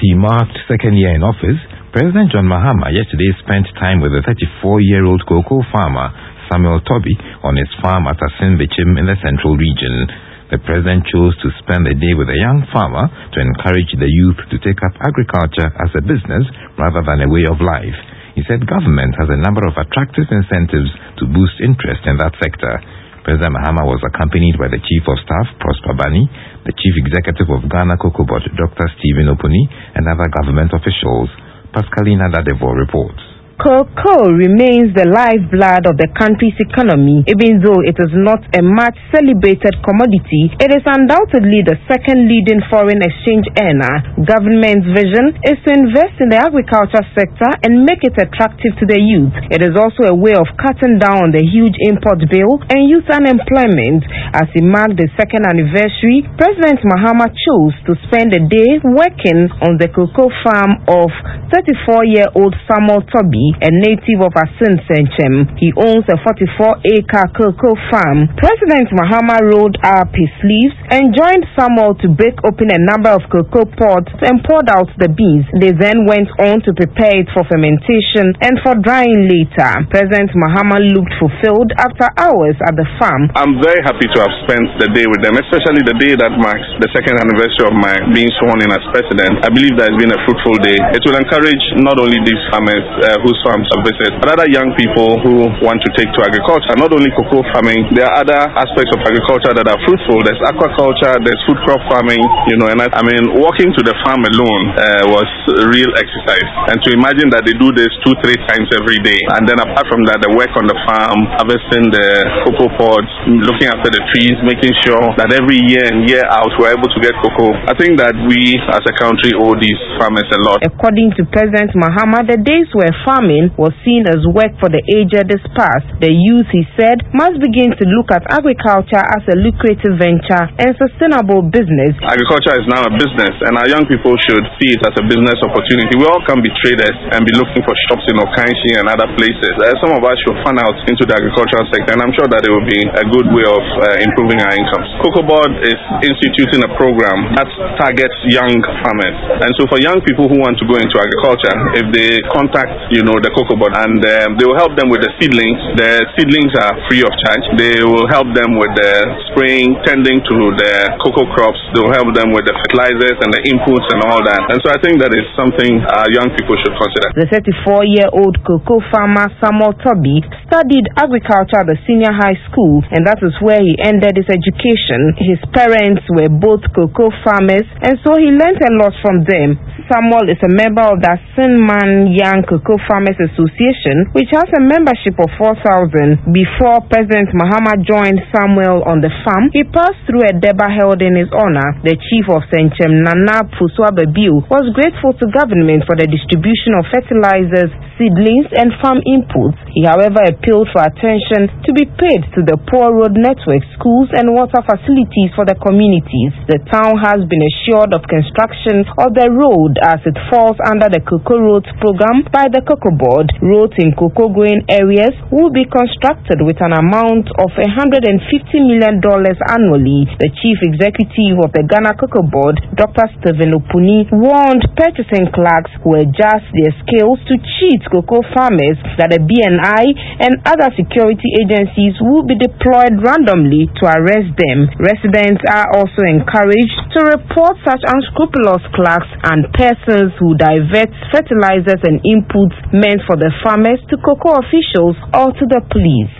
he marked second year in office, President John Mahama yesterday spent time with the 34-year-old cocoa farmer Samuel Toby on his farm at Asin Bichim in the central region. The president chose to spend the day with a young farmer to encourage the youth to take up agriculture as a business rather than a way of life. He said government has a number of attractive incentives to boost interest in that sector. President Mahama was accompanied by the Chief of Staff, Prosper Bani, the Chief Executive of Ghana Cocoa Board, Dr. Stephen Opuni, and other government officials. Pascalina Dadevo reports. Cocoa remains the lifeblood of the country's economy. Even though it is not a much celebrated commodity, it is undoubtedly the second leading foreign exchange earner. Government's vision is to invest in the agriculture sector and make it attractive to the youth. It is also a way of cutting down on the huge import bill and youth unemployment. As he marked the second anniversary, President Mahama chose to spend a day working on the cocoa farm of 34-year-old Samuel Toby, a native of Asin Senchem. He owns a 44-acre cocoa farm. President Mahama rolled up his sleeves and joined Samuel to break open a number of cocoa pods and poured out the beans. They then went on to prepare it for fermentation and for drying later. President Mahama looked fulfilled after hours at the farm. I'm very happy to have spent the day with them, especially the day that marks the second anniversary of my being sworn in as president. I believe that it's been a fruitful day. It will encourage not only these farmers whose farms I visit, but other young people who want to take to agriculture. Not only cocoa farming, there are other aspects of agriculture that are fruitful. There's aquaculture, there's food crop farming, and walking to the farm alone was real exercise. And to imagine that they do this 2-3 times every day, and then apart from that, the work on the farm, harvesting the cocoa pods, looking after the trees, making sure that every year in, year out, we're able to get cocoa. I think that we as a country owe these farmers a lot. According to President Mahama, the days where farming was seen as work for the aged is past. The youth, he said, must begin to look at agriculture as a lucrative venture and sustainable business. Agriculture is now a business, and our young people should see it as a business opportunity. We all can be traders and be looking for shops in Okanshi and other places. Some of us should fan out into the agricultural sector, and I'm sure that it will be a good way of improving our incomes. Cocoa Board is instituting a program that targets young farmers, and so for young people who want to go into agriculture, if they contact, the Cocoa Board, and they will help them with the seedlings. The seedlings are free of charge. They will help them with the spraying, tending to the cocoa crops. They will help them with the fertilizers and the inputs and all that. And so I think that is something young people should consider. The 34-year-old cocoa farmer Samuel Toby studied agriculture at the senior high school, and that is where he ended his education. His parents were both cocoa farmers, and so he learned a lot from them. Samuel is a member of the Sinman Young Cocoa Farmers Association, which has a membership of 4,000. Before President Mahama joined Samuel on the farm, he passed through a deba held in his honor. The chief of Senchem, Nana Puswababiu, was grateful to government for the distribution of fertilizers, seedlings, and farm inputs. He, however, appealed for attention to be paid to the poor road network, schools, and water facilities for the communities. The town has been assured of construction of the road as it falls under the Cocoa Roads program by the Cocoa Board. Roads in cocoa growing areas will be constructed with an amount of $150 million annually. The chief executive of the Ghana Cocoa Board, Dr. Stephen Opuni, warned purchasing clerks who adjust their scales to cheat cocoa farmers that the BNI and other security agencies will be deployed randomly to arrest them. Residents are also encouraged to report such unscrupulous clerks and persons who divert fertilizers and inputs meant for the farmers to cocoa officials or to the police.